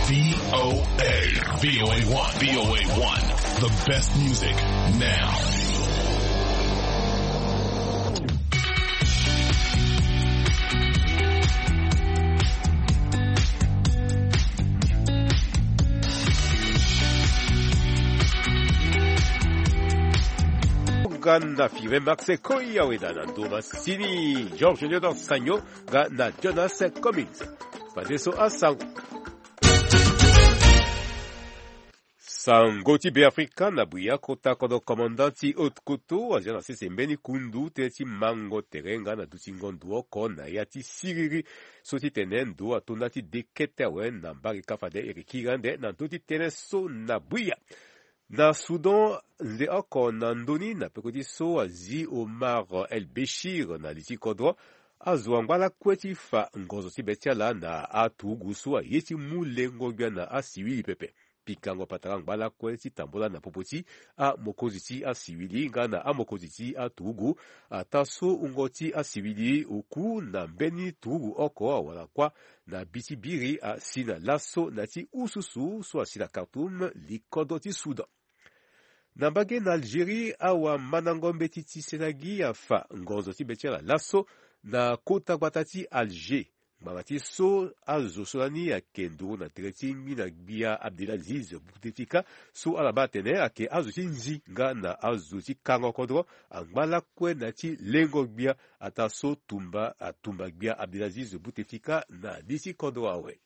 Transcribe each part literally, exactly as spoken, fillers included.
V O A. V O A one. V O A one. The best music now. na firme Max Koyaweda na Doma Sini George Leonard Sanyo ga na Jonas Cummings Fadeso Asango Sango ti be Afrika na buya kota kodo komandanti Otkoto ajana sese mbeni kundu teti mango terenga na dutingondo oko na yati siriri soti tenen do atonati dekete wen na mbari kafade erikirande na doti tenen so na buya na Sudan nze oko na ndoni na pekoti so azi Omar El Béchir na liti kodro azwangwala kweti fa ngozo ti betiala na atugu so yeti mulengo gya na asiwili pepe pikango patara ngbala kweti tambola na popoti a mokozi ti asiwili nga na a mokozi ti atugu ataso ungoti asiwili uku na mbeni tugu oko wala kwa na bitibiri a sina laso na ti ususu so asila Khartoum likodo ti Sudan. Na mbage na Algérie awa manangombe titi senagi afa ngozo ti betiala laso na kota gwatati Alger. Mamati so azo solani ya kendo na tereti mina bia Abdelaziz Bouteflika so alabatene ake azo ti nzi nga na azo ti kango kodro angmala kwe na ti lengo bia ata so tumba atumba bia Abdelaziz Bouteflika na lisi kodro awe.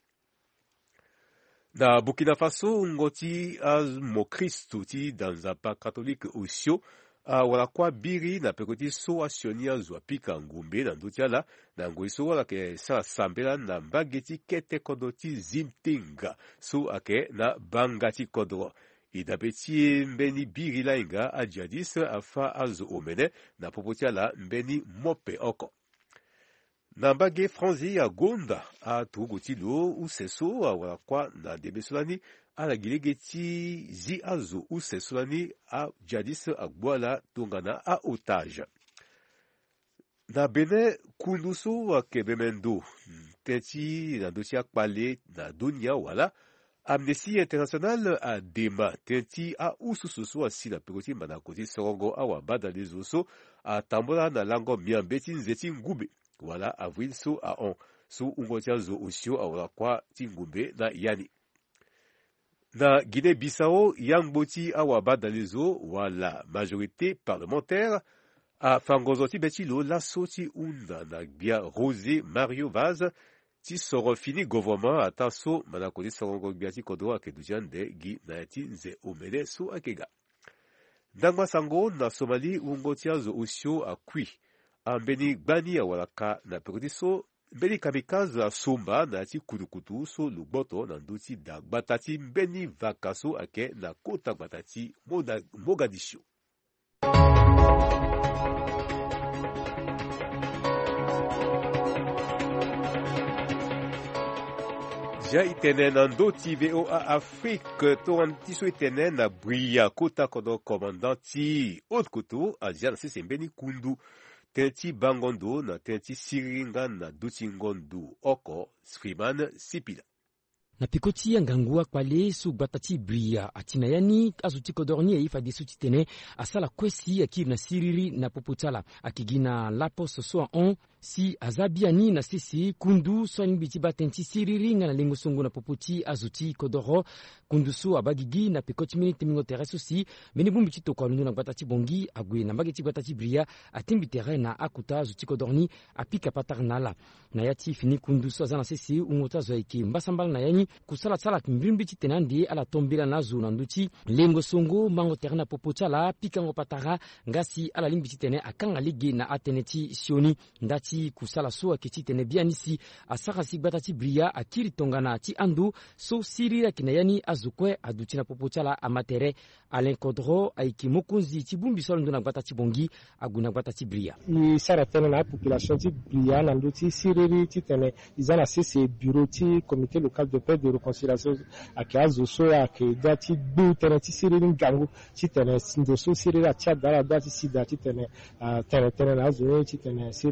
Na Burkina Faso ngoti az mo Kristo ti danzapa katolike osio a wala kwa biri na pekoti so asionia zwa pika ngumbe na ndotiala na ngoiso wala ke sa sambela na mbageti kete kodoti zimtinga so ake na bangati kodro idabeti mbeni biri la inga ajadis afa azo omene na popotiala mbeni mope oko na mbage franzi ya gonda a tugotilo useso a wala kwa na debesolani ala gilegeti zi azo usesolani a jadis agbwala tongana a otage. Na bene kunduso wa kebemendo tenti na dosia kpale na dunia wala Amnesty International a dema tenti a usususu a sina pekoti manakoti sorongo awa bada lezoso a tambola na lango miambeti nzeti ngube wala avril so a on so ungotia zo osio awala kwa tingumbe na yani. Na Guinée-Bissau, Yangboti Awabadalezo, wala majorité parlementaire, a Fangozoti Betilo, la soti unda na Bia Rosé Mario Vaz, ti soro fini gouvernement a taso, manakodi sorongo biati kodo a kedujan de Gi Naiti Nze Omele so akega. Dangwa Sango, na Somali, ungotia zo osio a kui, a mbeni gbani awalaka na perdiso, mbeni kamikaze a somba na ti kudukutu so luboto na nduti da batati mbeni vakaso ake na kota batati Mogadishu. Ja itene na ndoti V O A Afrique to antiso itene na bria kota kodo komandanti Otkoto a jana sese mbeni kundu tenti bangondo na tenti siringa na dutingondo oko Freeman Sipila. Na pikoti ya ngangua kwale su batati bria atina yani azuti kodorni e ifa desuti tene asala kwesi akiri na siriri na popotala akigina lapo soso on si azabiani na sisi kundu soin biti batenti siriri nga na lengo songo na popoti azuti kodoro kundu so abagigi na pikoti minute mingo tereso si meni bumbi chito kwa lundu na batati bongi agwe na mageti batati bria atimbi terrain na akuta azuti kodorni apika patarnala na yati fini kundu so azana sisi ungota zo iki mbasambala na yani kusala sala mbimbi chitenandi ala tombila nazo na nduti lengo songo mango terna popotala pikango patara ngasi ala limbi chitene akanga ligi na ateneti sioni ndati kusala so akititene bianisi asaka si batati bria akiri tongana ti andu so sirira kinayani azukwe aduti na popotala amatere Alain Kodro aiki mokunzi ti bumbi solo nduna batati bongi aguna batati bria ni sara tene na population ti bria na nduti siriri titene izana sese bureau ti comité local de paix de réconciliation akazo so ake dati bu tene ti siriri ngangu titene ndo so siriri atia dara dati sida titene tene tene na zo titene siriri akir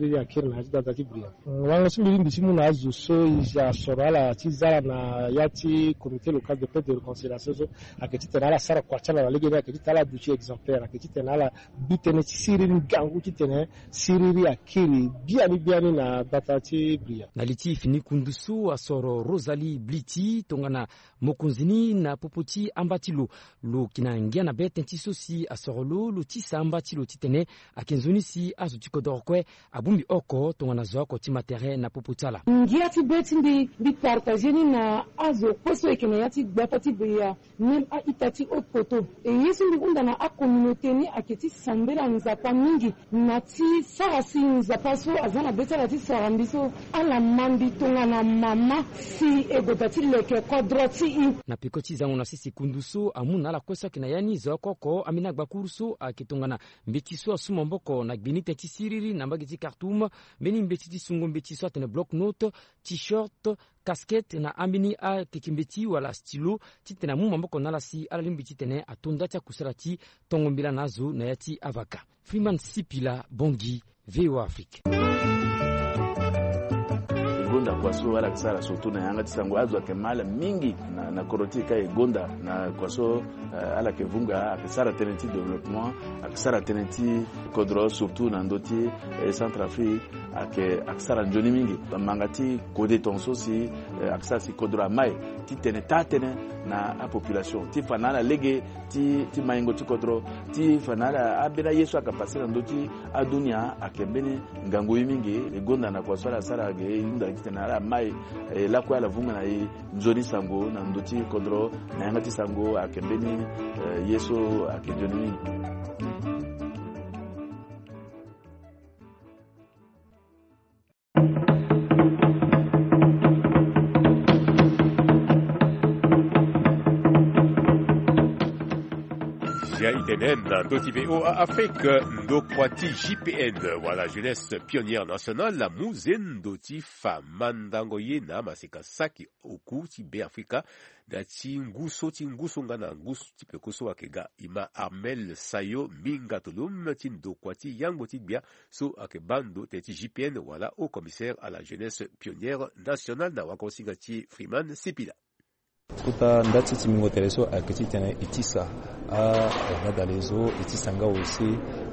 na data ti bria wango simbi bisimu na azu so ya sorala ti zara na yati comité local de paix de réconciliation so aketi tenala sara kwachala la lege aketi tala duchi exemplaire aketi tenala bitene ti siriri gangu ti tene siriri akiri biani biani na data ti bria na liti fini kundusu asoro Rosalie Bliti tongana mokonzini na popoti ambatilo lo kinangia na bete ntisosi asoro lo lo ti sambatilo ti tene akenzoni si azuti kodorkwe abumbi oko tongana zoko ti matériel na popotala ngia ti beti ndi ndi partager ni na azo poso ekene yati gbapati beya nem a itati opoto e yesu ndi unda na a communauté ni aketi sambela nzapa mingi na ti sarasi nzapa so azana betala ti sarambiso ala mambi tongana mama si egodati leke kodroti i na pikoti zangu na sisi kunduso amuna la kwesa kina yani zokoko amina gbakurso akitongana mbetiso asumomboko na gbinite ti siriri na mbagiti Khartoum meni mbeti ti sungo mbetiso atene block note t-shirt casquette na amini a kekimbeti wala stylo titena mumamboko na la si ala limbiti tene atonda tia kusarati tongombila nazo na yati avaka Freeman Sipila Bongi V O Afrique gonda kwaso wala kisara soto na yanga tisango azo akemala mingi na na korotika e gonda na kwaso uh, ala kevunga akisara tenenti développement akisara tenenti kodro surtout na ndoti e Centrafrique ake akisara njoni mingi mangati kode tonso si uh, akisara si kodro mai ti tene tatene na a population ti fanala lege ti ti maingo ti kodro ti fanala abela yesu akapasira ndoti adunia akembeni ngango mingi e gonda na kwaso ala sara ge inda tenara mai e la kwa la vuma na i njoni sango na ndoti kodro na yangati sango akembeni e, yeso akejoni Itenen, Ndoti V O Afrique, Ndokwati J P N, voilà, jeunesse pionnière nationale, la Mouzen Ndoti Famandangoye na Maseka Saki Oku Tibe Afrika, na Tinguso Tinguso Ngana Nguso Tipekoso Akega Ima Armel Sayo Mingatolum Tindokwati Yangoti Bia So Akebando Teti J P N, voilà, au commissaire à la jeunesse pionnière nationale, na Wakonsigati Freeman Sipila. Kuta ndati timingo tereso akiti tena itisa a nadalezo itisanga aussi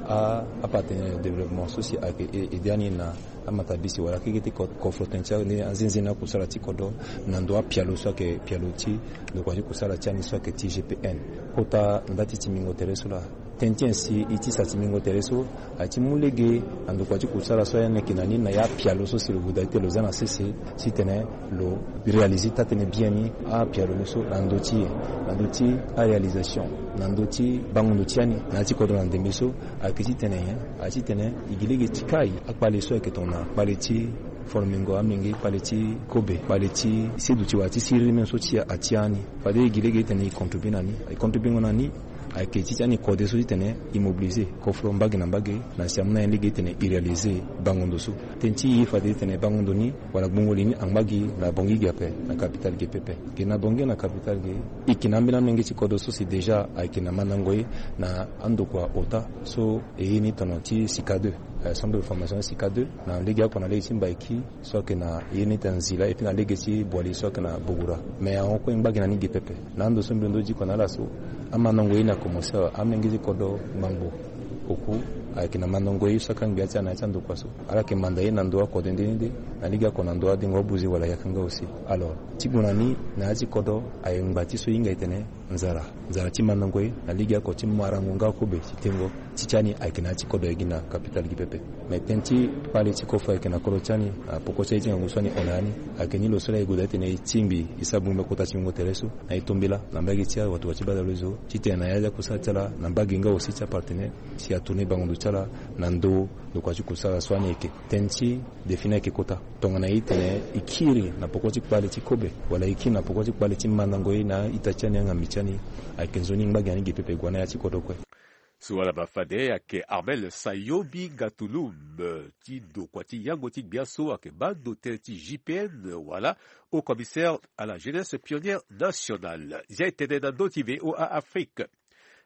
a apatene développement social ake ediani na amatabisi wala kigiti confrontation ni anzinzina kusala tikodo na ndo apialo so ke pialoti ndo kwa kusala chani so ke T G P N kuta ndati timingo tereso la tentensi itisa timingo tereso atimulege ando kwa kusala so yana kinani na ya pialo so sur budate lo zana cc sitene lo réaliser tatene bieni a pialo so landoti landoti a réalisation landoti bangondotiani na tikodo na ndembeso akiti tene akiti tene igilege tikai akpale so ke tona baleti formingo amingi paleti kobe paleti seduti wati sirri men so tia atiani fade igilege tene contribinani ai contribingonani ake titiani kode so tene immobiliser kofro mbage na mbage na siamna endege tene irrealiser bangondo so tenti fade tene bangondo ni wala bongolini ambagi na bongi gape na capital G P P kina bonge na capital ge ikinambina mengi ti kodo so si deja akina manangoy na ando kwa ota so e ni tonoti sika deux centre de formation sika deux na liga kwa na legi mbaiki so ke na yeni tanzila et puis na legi ti boali so ke na bogura mais on ko mbagi na ni G P P na ndo so mbindo ji kwa na laso amanango ina komosa amengizi kodo mambo oku akina manongo yi saka ngiacha na chando kwaso ala ke mandaye na ndoa ko dendende na liga ko na ndoa dingo buzi wala yakanga aussi alors tibunani na aji kodo ayembati so inga itene nzara nzara timanongo yi na liga ko timarango nga ko be titengo tichani akina chi kodo egina capital gipepe metenti pale chikofa akina korochani poko cheje nguswani onani akeni lo sola igudate ne timbi isabu mekota chingo tereso na itombela na mbagi tia watu wachibada lozo titena yaja kusatala na mbagi nga aussi cha partenaire si atone bango chala nando lokwachi kusala swani eke tenchi define ke kota tongana itene ikiri na pokoti pale chikobe wala ikina pokoti pale chimandango ina itachani anga michani akenzoni mbagi ani gipepe gwana ya chikodokwe Suala bafade ake Armel Sayobi Gatulum ti do kwati yango ti biaso ake bando teti J P N voilà au commissaire à la jeunesse pionnière nationale. J'ai été dans Ndoti V O Afrique.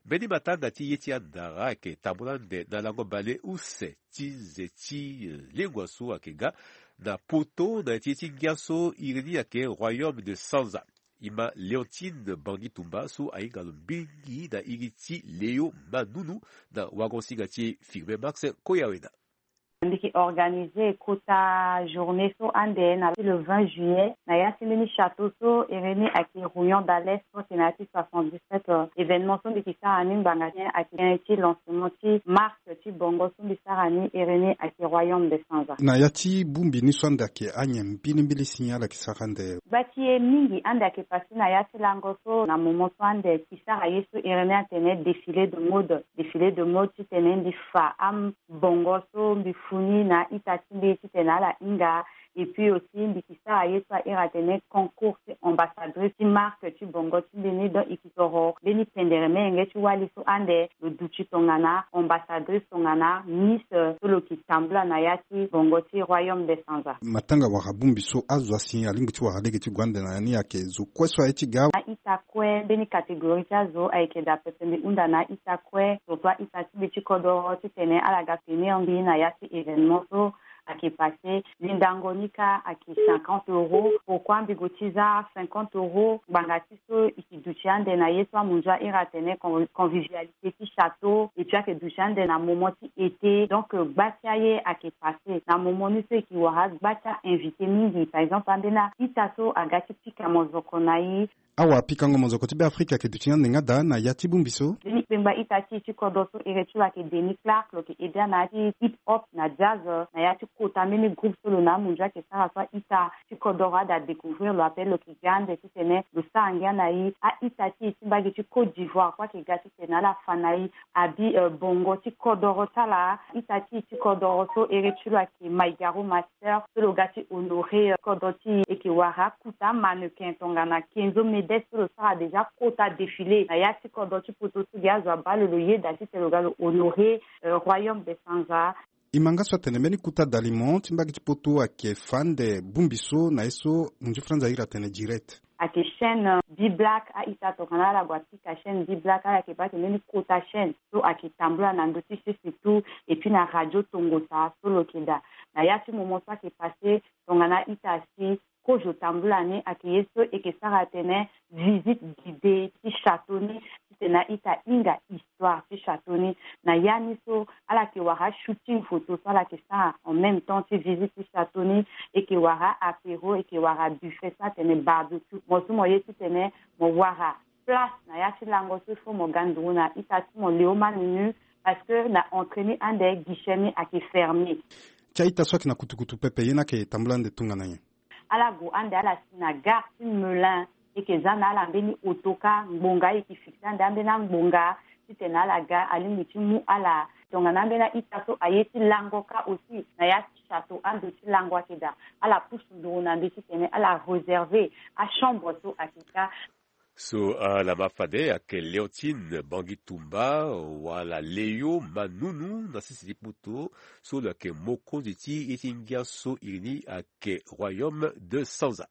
mbeni matanga ti ye ti andara ayeke tambula nde na lango bale use ti ze ti lingua so ayeke ga na poto na ti ye ti ngia so iri ni ayeke royaume de Sanza e ma Léontine Bangi-Tumba so ahingalo mbingi na iri ti leo manunu na wagonsinga ti Firmin Max Koyawena. Ndiki organisé kota journée so ande na le vingt juillet na yasi mini château so ereni aki Rouillon d'Alès so tenati soixante-dix-sept événement so ndiki sarani mbangati aki ti lancement ti marque ti bongo so ndiki sarani ereni aki royaume de Sanza na yati bumbi ni swanda aki anya mbini mbili signala ki sarande bati e mingi ande aki pasi na yasi lango so na moment so ande ki sara yesu ereni atene défilé de mode défilé de mode ti tene ndi fa am bongo so mbi funi na itati mbi ti tene ala inga et puis aussi mbikisa ayesa iratene concours ambassadrice ti marque ti bongo ti beni do ikitoro beni pendere menge ti wali so ande lo duchi tongana ambassadrice tongana miss solo ki tambula na yati bongo ti royaume de Sanza matanga waka bumbi so azwa sinya lingi ti waka lege ti gwande na yani yake zo kweso ayi ti gawa na itakwe beni kategori ti azo ayeke da pepe mbi unda na itakwe surtout itati mbi ti kodoro ti tene ala ga premier mbi na yati événement so qui passé l'indangonika à qui cinquante euros pourquoi bigotiza cinquante euros bangatiso ikiduchande na yeswa munja iratene convivialité ti château et tu as que duchande na moment ti été donc batiaye à qui passé na moment ni ce qui wara batia invité mingi par exemple andena itaso agati pika mozoko nai awa pikango mozoko ti be Afrika ke duchande ngada na yati bumbiso ni pemba itati ti kodoso iretula ke Denis Clark lo ke edia na ti hip hop na jazz na yati kota mini groupe solo na munja ke sara fa ita ti kodora da découvrir lo appel lo ki gande ti tene lo sangia na i a ita ti ti bagi ti Côte d'Ivoire kwa ke gati tene la fanai abi uh, bongo ti kodoro tala ita ti ti kodoro so eretula ke Maigaro master solo gati honoré uh, kodoti e ke wara kuta mannequin tongana kenzo medes solo sara déjà kota défilé na ya ti kodoti poto su gazo balo lo ye da ti telo galo honoré uh, royaume de Sanza imanga so tene meni kuta d'aliment timbagi ti poto ake fande bumbiso na eso nju franza ira tene direct ake chaîne Bi Black a ita tokana la guatika chaîne Bi Black ala ke pate meni kota chaîne so ake tambula na ndoti surtout et puis na radio Tongota solo keda na yati moment so ake passé tongana ita si ko jo tambula ni ake yeso e ke sara tene visite guidée ti château ni tena ita inga histoire ti château ni na yani so ala ke wara shooting photo so ala ke sa en même temps ti visite ti château ni e ke wara apéro e ke wara buffet sa tene barbecue mo so mo ye ti tene mo wara place na ya ti lango so fo mo gandruna ita ti mo leo manunu parce que na entraîné ande guichet ni ake fermé cha ita so ki na kutukutu pepe yena ke tambula nde tunga na ye ala go ande ala sina gare ti Melun e ke zana ala mbeni otoka ngbonga e ki fixe ande ambena ngbonga ti tene ala ga alingi ti mu ala tongana ambena ita so aye ti langoka aussi na ya ti château ando ti lango akeda ala pusu nduru na mbi ti tene ala réservé a chambre so akeka so uh, la mafade ayeke Léontine Bangi-Tumba wala Leo manunu na sisi ti poto so lo ayeke mokonzi ti ye ti ngia so iri ni ayeke royaume de Sanza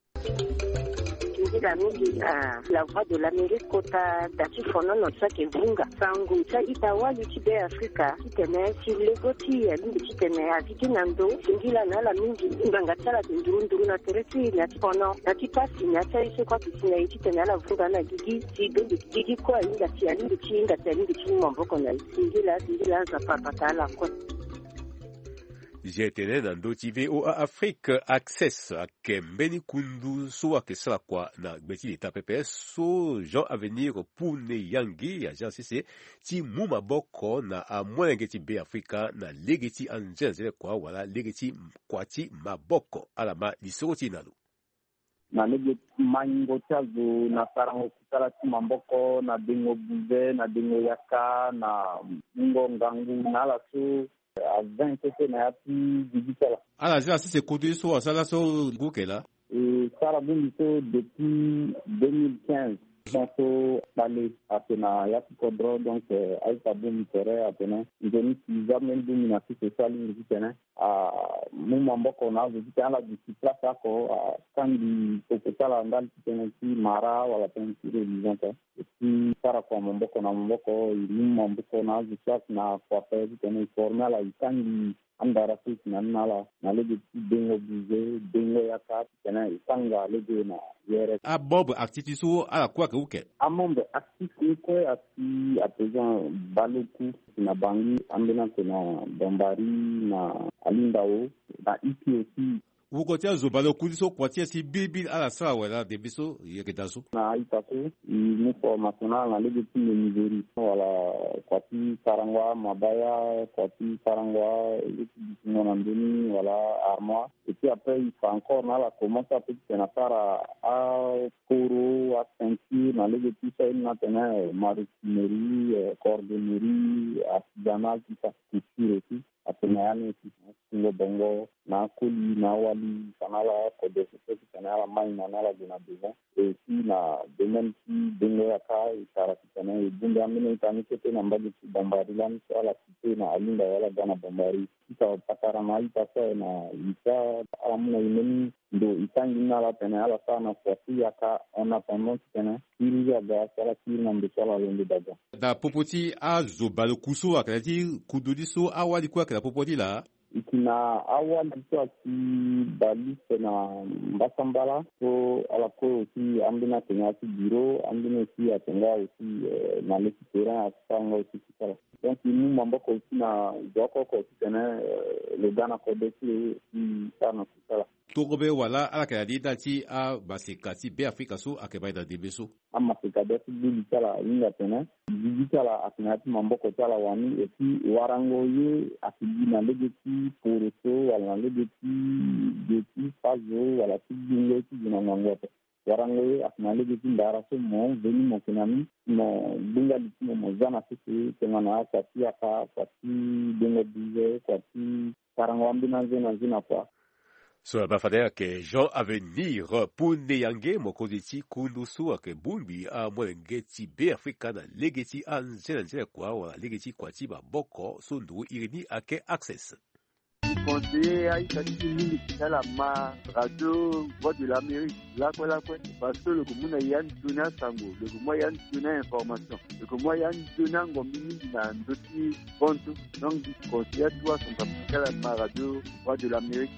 la mingi uh, la voix de l'Amérique kota dati fono no tsake vunga sangu cha itawa yuti be Afrika kitene si legoti ya mingi kitene akiti nando singila na la mingi nganga tsala nduru nduru na tereti na fono na tipasi na cha ise kwa kisina yuti tene la vunga na gigi si do gigi kwa inga ti ani ti inga ti ani ti mboko na singila singila za papatala kwa jetene na ndoti V O A Afrique Access ayeke mbeni kundu so ayeke sara kua na gbe ti leta pepe so Jean Avenir Pune Yangi aja sese ti mu maboko na amolenge ti be Afrika na lege ti anze nzele kua wala lege ti kua ti maboko ala ma lisoro ti na lo na lege maingo ti azo na sarango kusala ti maboko na dengo buze na dengo yaka na ngo ngangu na ala so à vingt c'était na yapi digital ala ja si c'est côté so asala so gukela et sara bumbi so depuis deux mille quinze so bale apena yapi kodro donc aita bumbi tere apena jeni ki jamais bumbi na sisi sali ngi tena a muma mboko nazo kitala disipla sako kandi kokutala ndali tenesi mara wala tenesi religion ta si para kwa mboko na mboko muma mboko nazo chak na kwa pezi tenesi formala ikandi andara fit na nala na lege dengo buze dengo yakati tena isanga lege na yere a bob activisu ala kwa ke uke amombe activisu ko ati a présent baloku na bangi ambena tena bombari na alindao na iki aussi uko tia zo baloku so kwa tia si bibi ala sa wala de biso yekedaso na itaso ni formationnel na lege ti niveri wala kwa ti karangwa mabaya kwa ti karangwa non andoni wala armoire et puis après il faut encore na la commencer à petit na para a coro a ceinture na lege ti ça na tena marinerie cordonnerie artisanal tout ça couture aussi atenayani singo bongo na kuli na wali kanala kodese kanala mai na nala dina besoin et puis na domaine qui dengo ya kai karakitana e bunde amene itani kete na mbali bombardilani ala cité na alinda wala dana bombari kita pakara na ipasa na ita amuna imeni ndo itangi na la tena ala sana kwa ya ka ona pamon tena ili ya ga sala kiri na mbesala londe daga da popoti a zo balokuso akati kudodiso awali kwa la popoti la ikina awali kwa ki balise na mbasambala so ala ko si ambina tena si biro ambina si atenga aussi na le terrain asanga aussi kala donc nous mamboko aussi na joko ko tena le dana ko desi si sana kala togobe wala ala ka di dati a basikati be Afrika so akeba da debeso ama sikade bili kala inga tena bili kala akinati mamboko kala wani et puis warango ye akibina legeti poroso wala legeti deti fazo wala tibingo tibina ngngoto warango ye akinali legeti ndara so mo veni mo kinami mo bunga litimo mo zana sisi tengana kwati aka kwati dengo bize kwati karango ambina zena zina kwa so bafadea ke Jean Avenir pune yange mokoziti kundusu ake bumbi a mwengeti be Afrika na legeti anzela nzela kwa wala legeti kwa tiba boko sundu irini ake access. Conseiller à Italie mingi la ma radio Voix de l'Amérique là quoi là quoi parce que le commun y a une donnée sango le commun y a une donnée information le commun y a une donnée ngomini na ndoti bonto donc conseiller toi son capital la ma radio Voix de l'Amérique.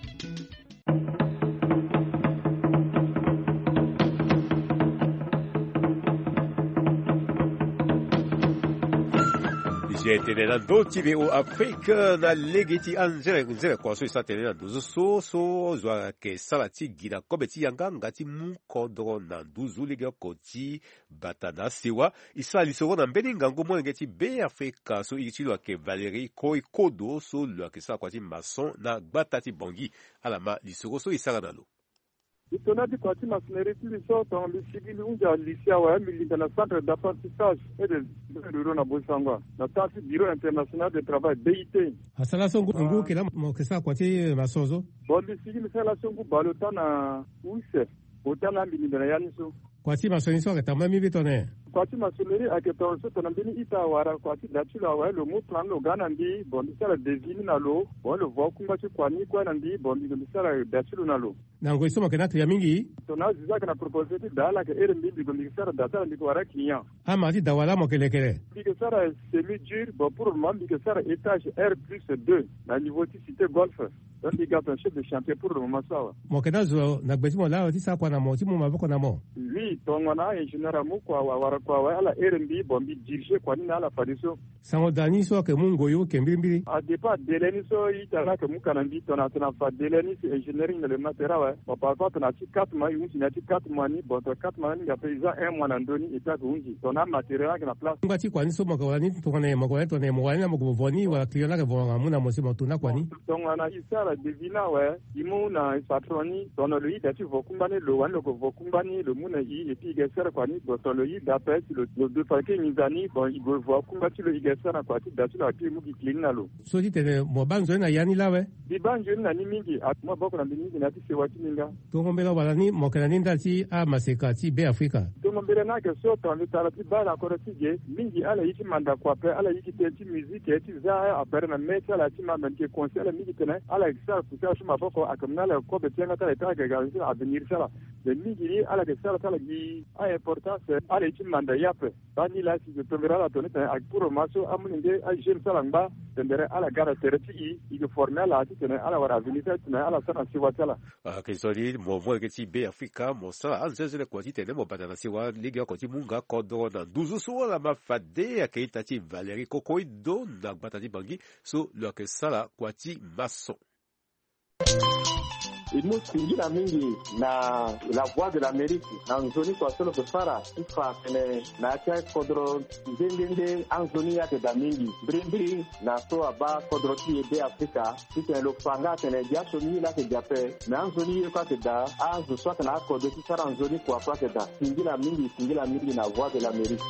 Tenenando tibe o Afrika na legeti anzela nzela kwa so isa tenenando so so zwa ke salati gina kobeti yanga ngati mu kodro na nduzu lega koti batana sewa isa lisoro na mbeni ngango mo ngeti be Afrika so ichilo ke Valérie Koi Kodo so lo ke sa kwati mason na batati bongi alama lisoro so isa nalo Itonadi kwati masoneriti lisoto lisigili unja lisia wa milinda na centre d'apprentissage et de bureau na Bosangwa na tasi bureau international de travail B I T. Asala songu ngu kila mokesa kwati masozo. Bon lisigili sala songu balota na uise otana milinda na yaniso. Kwati masoniso akatamba mibitone. Kwati masoneri aketonso tonambini ita wara kwati datula wa lo mu plan lo gana ndi bon sala devini na lo bon le voix kumba ci kwani kwa ndi bon ndi sala datulu na lo. Nango isoma kenatu ya mingi tona zizaka na proposer dala ke ere mbi ko ndikisara data ndiko wara client ama di dawala mo kelekele ndikisara semi dur bon pour le moment ndikisara étage R plus deux na niveau de cité golf donc il garde un chef de chantier pour le moment ça mo kenazo na gbeti mo la ti sa kwa na mo ti mo maboko na mo oui tongo na ingénieur amu kwa wara kwa wa ala ere mbi bon bi diriger kwa ni na la fadiso sango dani so ke mungo yo ke mbimbiri a départ deleni so itala ke mukana ndi tona tona fa deleni c'est ingénierie le matériel bon parfois on a quatre mois une on a quatre mois ni bon quatre mois ni après ils ont un mois ndoni et ça unji on a matériel qui na place ngati kwani so mako ni tokone mako to ne mo wani na mako voni wala client la vona muna mo sima tuna kwani donc on a isara devina ouais imuna patroni dans le lit tu vokumbani le wan le vokumbani le muna yi et puis gesera kwani dans le lit d'après le de faké nizani bon il veut voir kumbati le gesera kwati datu la ki mu ki clean na lo so dit mo banzo na yani lawe di banzo na ni mingi atmo boko na mingi na ti se wati ninga Togombela wala ni mokana ni ndati a maseka ti be Afrika. Togombela na ke so to litala ti bala ko ti je mingi ala yiki manda kwa pe ala yiki te ti musique ti za a pere na meta la ti manda ke concert mingi tena ala sara kusa shuma boko akamnala ko be tianga tala ta ga ga avenir sara de migiri ala ke sara tala gi a importance ala ci manda yape bani la si to vera la toneta ak pour maso amunde a jem sara ngba tendere ala gara tereti i i former la ti tene ala wara avenir tene ala sara si watala ah ke sori mo vo ke ti be afrika mo sara anze le kwati tene mo batana si wa liga ko ti munga ko do na duzu so la mafade ke tati Valérie Kokoido na batati bangi so lo ke sara kwati maso imusingira mingi na la voix de l'Amérique na nzoni kwa solo kusara ifa kene na cha kodro ndende anzoni yake da mingi brimbri na so aba kodro ti ebe Afrika tite lo fanga kene jasho ni la ke jape na anzoni yo kwa da azu so kana kodro ti sara anzoni kwa kwa da singira mingi singira mingi na voix de l'Amérique.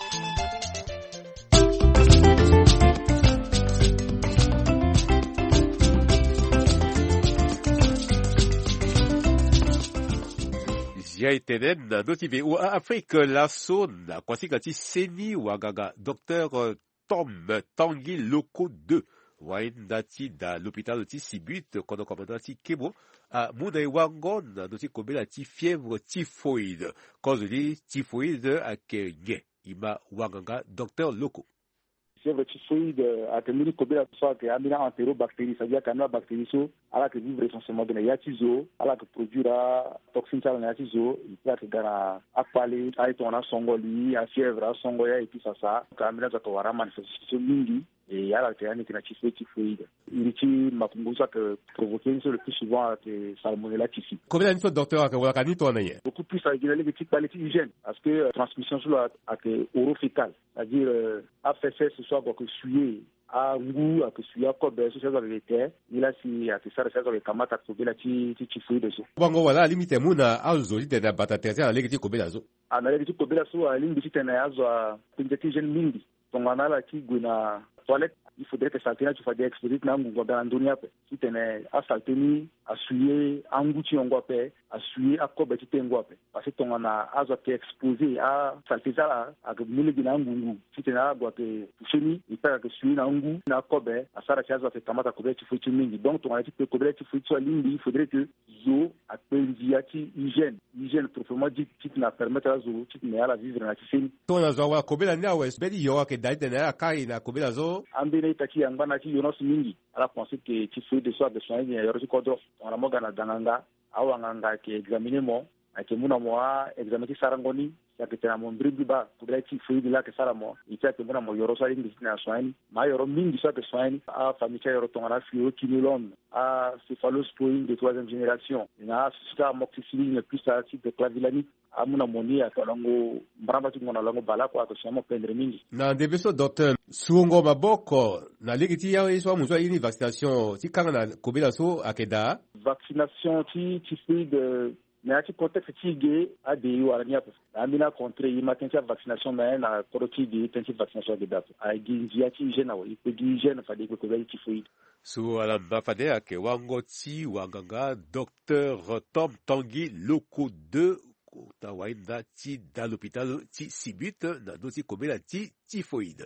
ya itenen na notibe ou Afrique la zone kwasi kati seni wagaga docteur Tom Tanguy Loko deux waindati da l'hôpital ti Sibut kono komandati Kebo a muna wangon na noti kobela ti fièvre typhoïde cause di typhoïde akenye ima waganga docteur Loko fièvre typhoïde a temiri kobela so que amina enterobactérie, c'est-à-dire qu'ana bactérie so ala que vivre essentiellement dans ya tizo ala que produira toxine ça na tizo il peut que gara apale ay tona songoli a fièvre songo ya et puis ça ça kamina za to wara manifestation mingi et yala que yani kina typhoïde il ti mapunguza que provoquer le plus souvent que salmonella typhi combien de docteur ka wala kanito na ye beaucoup plus à dire les petites qualités hygiène parce que transmission sur la que orofécale, c'est-à-dire a fait ce soit que suer a ngu a que suya ko be so ça avec terre il a si a que ça ça avec kamata ko bela ti ti typhoïde so bongo wala limite muna azo de na bataterza na legiti ko bela zo ana legiti ko bela so a limite tena azo a pinjeti jeune mingi tongana la ki guna toilette il faudrait que ça tenait tu fais des expériences na ngu dans dunia pe si tena a salteni a suyer anguti ngwape a suyer a ko beti ngwape parce que tongana azo qui exposé a salteza a que mule bina ngu si tena gwa que cheni il peut que suyer na ngu na ko be a sara chazo fait kamata ko beti futi mingi donc tongana ti ko beti futi so limbi il faudrait que zo a pendiati hygiène hygiène proprement dit qui na permettre à zo qui na la vivre na tisini tona zo wa ko bela nyawe bedi yo ke dai tena kai na ko bela zo ambele taki yangana ti yonos mingi ala penser que ti fuit de soit de soins ya yoro ko do on mo gana danganga awanganga ke examiner mo ake muna mo examiner ti sarangoni ya ke tena mo mbribi ba pour ti fuit de la ke saramo ita ke muna mo yoro so indi na soins ma yoro mingi so ke soins a famille yoro tongana fio kinilon a céphalosporine de troisième génération na sita amoxicilline plus à type de clavilani amuna moni akalango mbramba ngona lango bala kwa ko shamo pendre mingi na debeso docteur suongo maboko na ligiti ya so muzwa ini vaccination ti kanga na kobela so akeda vaccination ti ti de na ti contexte ti ge a de yo arania amina contre i matin ti vaccination na na proti de tensi vaccination de date a ginji ti gena wo ipe gena fa de ko ko ti fuit so ala mbafade ake wango ti wanganga docteur Tom Tanguy Loko deux ta wainda ti da l'hôpital ti Sibut na dosi kobela ti typhoïde.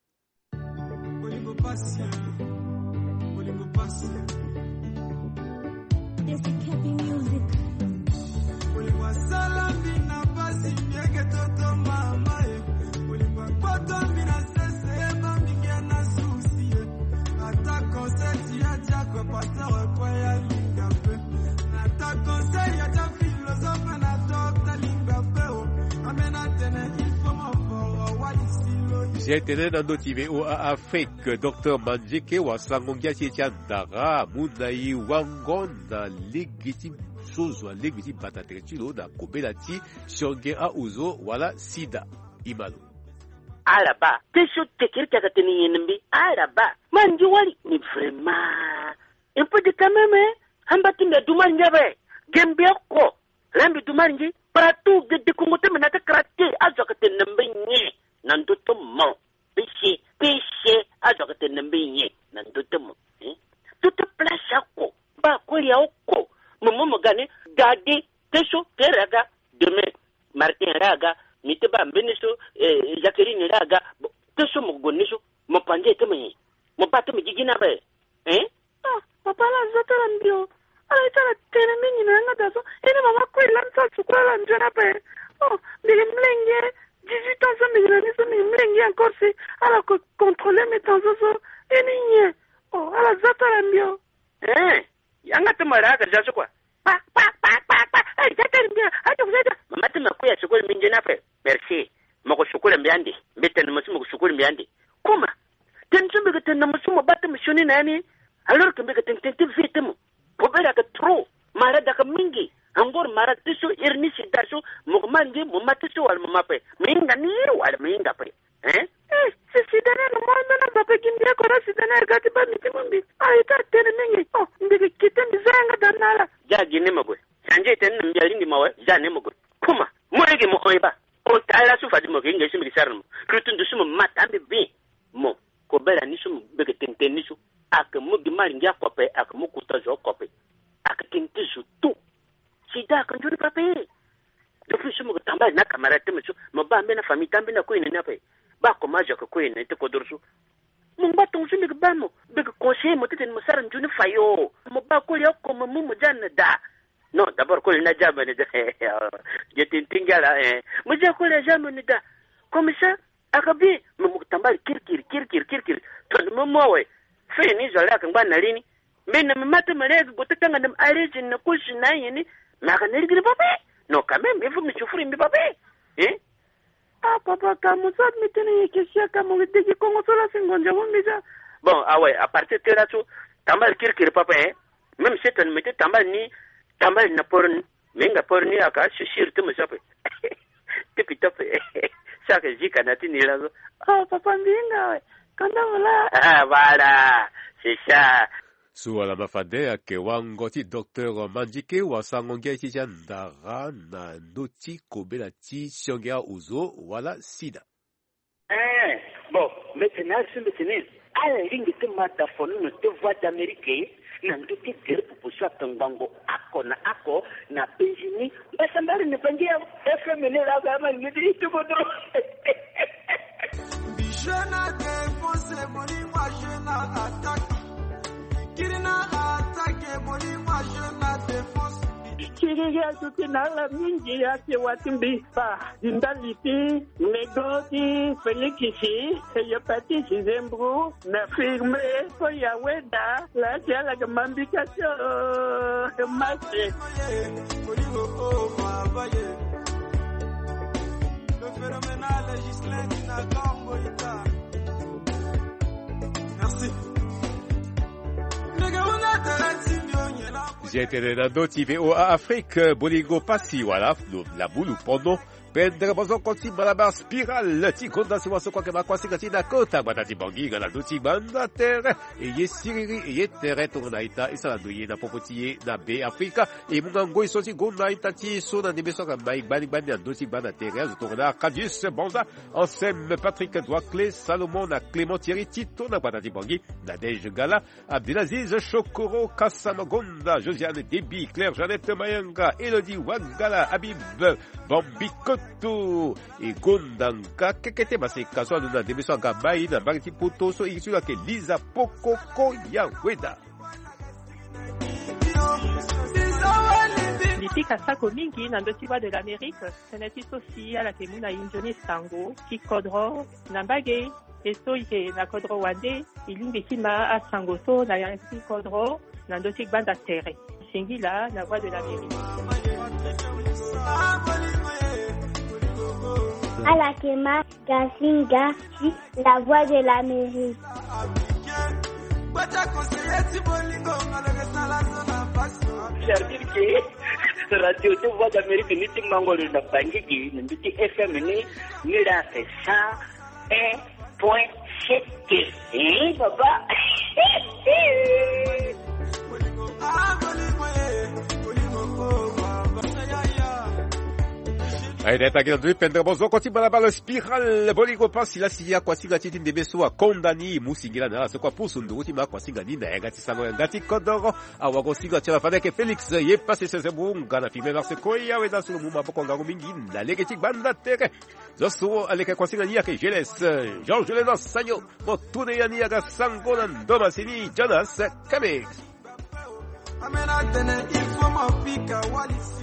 Olingo passe, olingo passe. This is happy music. Olingo salami na passe mieke toto mama e. Olingo poto mina sese mami kiana susi e. Ata conseil ya jako pasa kwa ya linga pe. Ata conseil ya ja philosophe na j'ai été dans notre T V O Afrique, docteur Manjeke wa sangongia chiandara munai wangon na legitime chose wa legitime batatrechilo na kobelati shonge a uzo wala sida imalo araba tesho tekirka kateni yenbi araba manji wali ni vraiment un peu de quand même hambati me dumanjabe gembia ko lambi dumanji partout de de kongote menata krate azokate nembenye nandoto mo péché péché azokate nembenye nandoto mo toute place ko ba ko ya ko momo mogane gade tesho teraga demain Martin raga miteba mbeniso Jacqueline raga tesho mogonisho mo panje temenye mo pato mijigina be eh ah papa bala zotara mbio ala itala tene mingi na nga dazo ene mama kwela nsa sukwala njana pe oh mbili mlenge dix-huit ans mbili na niso mbili mlenge encore si ala ko contrôler mes temps zo ene nye oh ala zotara mbio eh yanga temara ka jaso kwa pa pa pa pa pa ai zotara mbio ato zeta mama temakuya sukule mingi na pe merci mako sukule mbiandi mbete na masimu sukule mbiandi kuma tension be ten na masimu batte mishoni nani alors que be ten ten vite mo pobera ka trop mara da ka mingi angor mara tisu irni sidasu mo mangi mo matisu wal mo mape minga ni wal minga pe eh eh si sidana no mo na mape kindia ko sidana ga ti ba mitimbi ai ta ten mingi oh mbige kiten bizanga danala ja gine magwe sanje ten mbiyali ndi mawe ja ne magwe kuma mo ege mo koiba o tala su fadi mo kinga shimi sarmo krutun sumo matambe bi mo ko bela ni sumo bege tenten ni su ak mo gimari ngia kope ak mo kuta jo kope ak tinti su tu sida kan juri pape depuis sumo tamba na camarade me su mo ba me na famille tambe na ko ina na pe ba ko majo ko ina te ko dorsu mo ba ton su mi ba mo bege conseil mo teten mo saran juni fayo mo ba ko yo ko mo mo janna da non d'abord ko na jamane da je tintingala eh mo je ko la jamane da comme ça akabi mo tamba kirkir kirkir kirkir to mo mo we fe ni zola kan ba na rini me na mata mare go ta kan da arejin na kushi na yini ma kan ni gri pape no quand même il faut me souffrir mi pape eh ah papa ka mo sa mi tene ke sia ka mo de ki ko sola singonja mo mi ja bon ah ouais à partir de là tout tamba kirkir pape eh même si tu me mets tamba ni tamba na porn menga porni aka shishir tu mo sape tipi tope saka jika na tini lazo ah papa mbinga kanda wala ah voilà c'est ça suala mafade ake wangoti docteur Manjike wasangongea chicha ndara na noti kobela ti shongea uzo wala sida eh bon maintenant c'est maintenant à la ligne de mata fonu no te voix d'Amérique na nduti tere pupushwa tangango ako na ako na penjini basambari ne pangia F M ne la gama ngidi tukodro bijana défoncer moni moi je na attaque kirina attaque moni moi je na défonce kiriya tukinala mingi yake watimbi pa indaliti negoti felikisi yopati zembru na firme ko yaweda la jala gamambikacho mate le phénoménal Gislaine na Kamboita. Merci. J'étais dans d'autres V O A Afrique, Boligo Passi, voilà, la boule pendant. Pendre bozo konti malabar spiral ti konda si waso kwa kema kwa sikati na kota batati bangi gala duti banda terre e ye siriri e ye terre tona ita isala doye na popotiye na be Afrika e munga ngoi soti gona ita ti so na debeso ka mai bani bani duti banda terre zo tona Cadius Bonza Ansem Patrick Douaclé Salomon na Clément Thierry Tito na batati bangi na Dej Gala Abdelaziz Chokoro Kassama Gonda Josiane Debi Claire Jeannette Mayenga Elodie Wangala Habib Bambiko to e gondanka kekete base kaso na debeso gabai na bagiti poto so isu ke Liza Pokoko ya weda Lipika sako mingi na ndotiwa de l'Amérique senati sosi ala kemuna injoni sango kikodro na mbage eso ike na kodro wande ilimbe kima a sango so na yansi kodro na ndoti banda terre singila la voix de l'Amérique Alakema Kasinga, la voix de l'Amérique. Radio de voix d'Amérique ni timangolo na bangiki ndi F M ni ni la cent un point sept. Eh baba. Aideta aqui do Pendre bozo konti balabala spiral boligo pasi la siya kwa singa titi ndebeso kondani musingira na se kwa pusu nduti ma kwa singa ni na ngati sango ngati kodoro awago singa tshela fadeke Felix ye passe se bunga na fime verse koya we da sulu muma boko ngago mingi la legeti banda tere zoso aleke kwa singa ni yake Jeles George Leno sanyo motune yani yaga sango na ndoma sini Jonas Kamex Amena tene il faut m'appliquer walisi